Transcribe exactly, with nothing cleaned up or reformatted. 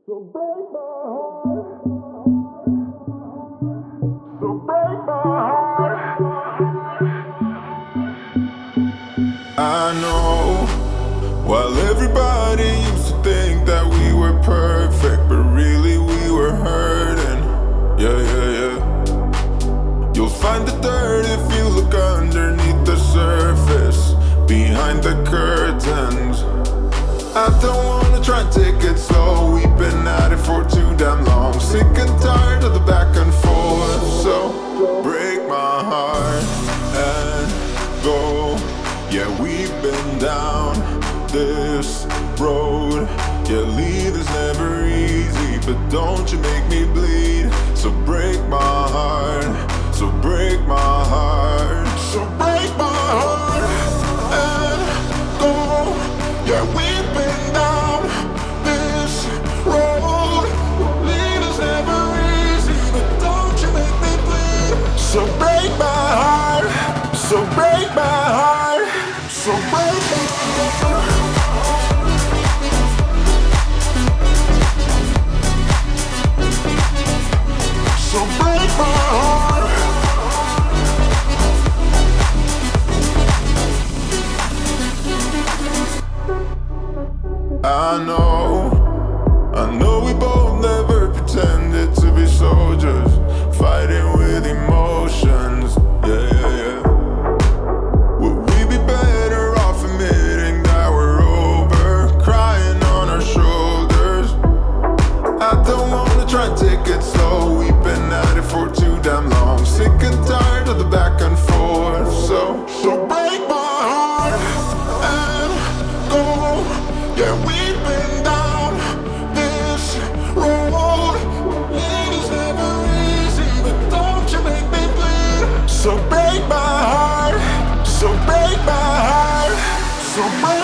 So break my heart. So break my heart. I know, while everybody used to think that we were perfect, but really we were hurting. Yeah, yeah, yeah. You'll find the dirt if you look underneath the surface, behind the curtains. I don't wanna try and take it slow. We've been at it for too damn long. Sick and tired of the back and forth. So break my heart and go. Yeah, we've been down this road. Yeah, leave is never easy, but don't you make me bleed. So break my heart. So break my heart. So break my heart and go. Yeah, we've been down this road. Lead is never easy, but don't you make me bleed. So break my heart. So break my heart. So break my heart. So break my heart. I know, I know we both never pretended to be soldiers, fighting with emotions, yeah, yeah, yeah. Would we be better off admitting that we're over, crying on our shoulders? I don't wanna try and take it slow, we've been at it for too damn long. Sick and tired of the back and forth, so, so break my heart and go. Yeah, we've been down this road. It is never easy, but don't you make me bleed. So break my heart. So break my heart. So break